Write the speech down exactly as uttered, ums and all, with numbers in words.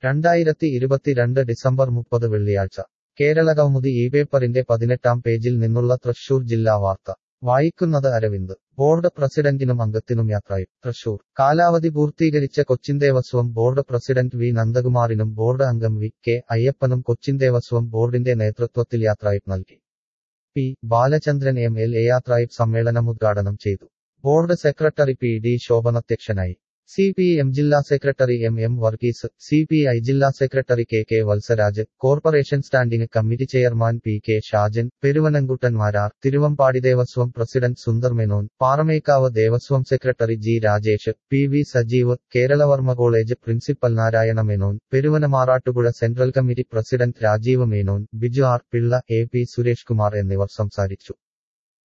രണ്ടായിരത്തി ഇരുപത്തിരണ്ട് ഡിസംബർ മുപ്പത് വെള്ളിയാഴ്ച കേരളകൗമുദി ഈ പേപ്പറിന്റെ പതിനെട്ടാം പേജിൽ നിന്നുള്ള തൃശൂർ ജില്ലാ വാർത്ത വായിക്കുന്നത് അരവിന്ദ്. ബോർഡ് പ്രസിഡന്റിനും അംഗത്തിനും യാത്രയും തൃശൂർ. കാലാവധി പൂർത്തീകരിച്ച Cochin Devaswom board president V നന്ദകുമാറിനും ബോർഡ് അംഗം വി കെ അയ്യപ്പനും കൊച്ചിൻ ദേവസ്വം ബോർഡിന്റെ നേതൃത്വത്തിൽ യാത്രയപ്പ് നൽകി. P Balachandran M L A യാത്രയപ്പ് സമ്മേളനം ഉദ്ഘാടനം ചെയ്തു. Board secretary P D Shobhan അധ്യക്ഷനായി. സി പി എം ജില്ലാ secretary M M Varghese, C P I ജില്ലാ secretary K K Valsaraj, corporation standing committee chairman P K Shajan, Peruvanam Kuttan Marar, Thiruvambadi Devaswom president Sundar Menon, Paramekkavu Devaswom secretary G Rajesh, P V Sajeev, Keralavarma college principal Narayana Menon, Peruvanam Arattupuzha central committee president Rajeev Menon, Biju R Pillai, A P Suresh Kumar എന്നിവർ സംസാരിച്ചു.